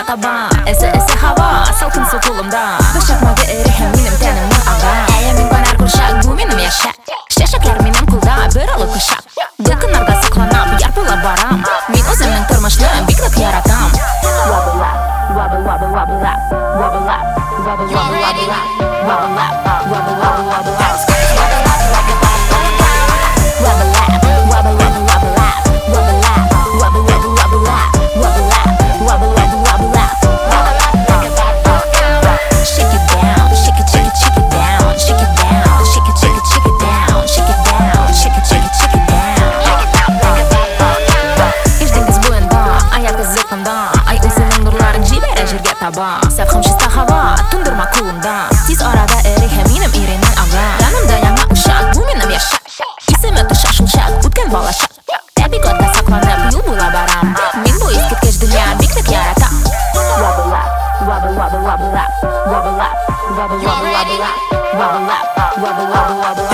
taban Ese hava, salkın su kolumda Başlatmaga erişen benim tenimden ağa Ayamin konar kurşak, bu benim yaşak Şaşaklar benim kulda, bir alı kuşak Dılkınlarga saklanap, yarpıla baram Men özümün tırmışlığın biklik yaratam Wobble up, wobble wobble wobble up Wobble up, wobble wobble wobble up Wobble up, wobble wobble wobble up Sevxim şista hava, tundurma kulumda Tiz arada erişem benim irenen ağa Yanımda yana uşak, bu benim yaşak İsim ötü şaşılşak, utken balaşak Təbiqatda saklanıp yol bula baram Men bu eskitkeç dünya biklik yaratam Wobble up, wobble wobble wobble up Wobble up, wobble wobble wobble up Wobble up, wobble wobble wobble up